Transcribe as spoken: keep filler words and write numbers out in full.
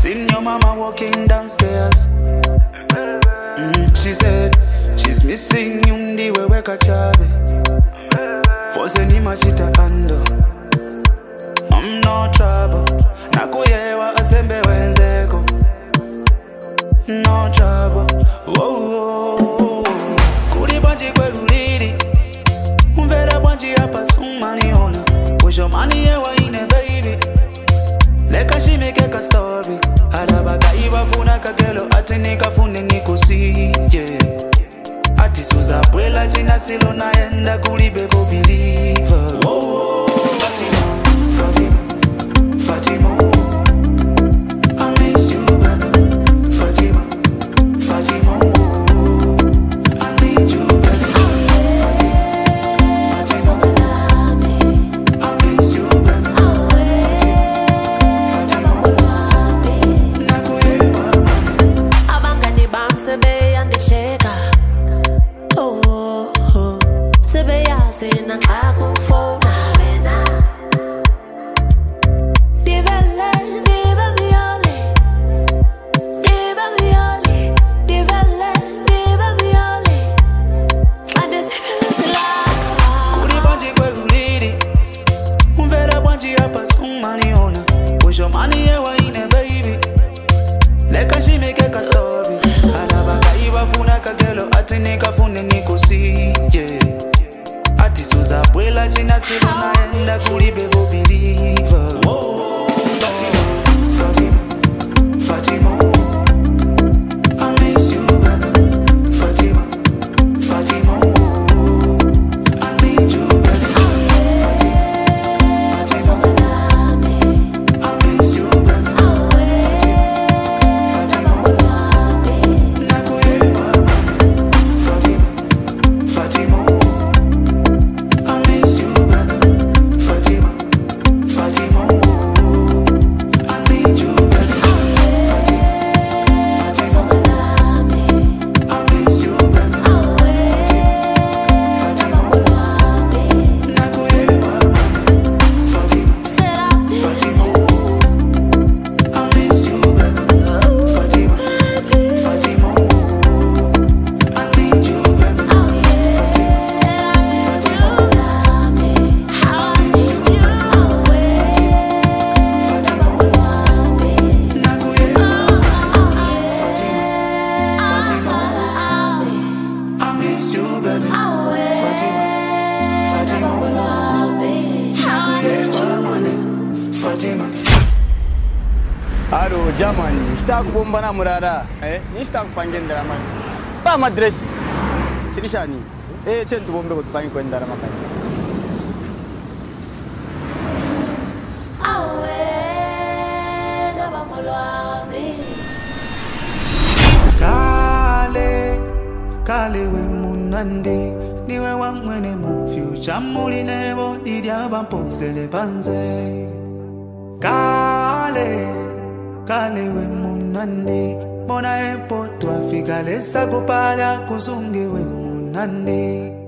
Seen your mama walking downstairs. Mm, she said she's missing you ndiwe weka chabe. Forse ni machita ando. I'm no trouble. Nakuyewa asembe wenzeko. No trouble. Whoa. Kuri banji kwe uliri. Umvera banji hapa sumani ona. Wisho mani yewa ine baby. Leka she make a story. Harabaka iba funa kagelo. Ati nika fune nikusi. Yeah. Ati suza pwela china silo na enda kuri before believer. Whoa. Fatima, Fatima, Fatima. I miss you, baby. Fatima, Fatima. I need you, baby. Fatima, Fatima. I miss you, baby. Fatima, Fatima. Nakuyewa, baby. Abangani bam sebe yande sheka. Oh, oh. Sebe ya sena akufona wena. Divele, diva miole. Diva miole. Divele, diva miole. And this feels like Kuri banji kwe uliri. Umvera banji hapa sumani ona. Wisho mani yewa ine baby. Leka she make a story. Alabaka iba funa kagelo. Ati nika fune nikusi. Yeah. Ati suza pwela china silo na enda kuri bevo believer. Whoa. Fatima, Fatima, Fatima. I miss you, baby. Fatima, Fatima. I need you, baby. Fatima, Fatima. I miss you, baby. Fatima, Fatima. Nakuyewa, baby. Fatima, Fatima. I miss you, baby. Fatima, Fatima. I need you, baby. Fatima, Fatima. I miss you, baby. Fatima, Fatima. Nakuyewa, baby. Fatima, Fatima. I miss you, baby. Fatima, Fatima. I need you, baby. Fatima, Fatima. Alo, Germany, sitaki kubomba na murara. Eh, ni sitaki kupangendera mani. Ba madresi. Chirishani. Eh, chentu bombe kutupangi kwendara makani. Kale, kale we munandi. Niwe wamwene mu future muli nebo didia bamposele banze. Kale, kale we munandi. Mona epo tu afika lesa kupala kuzungi we munandi.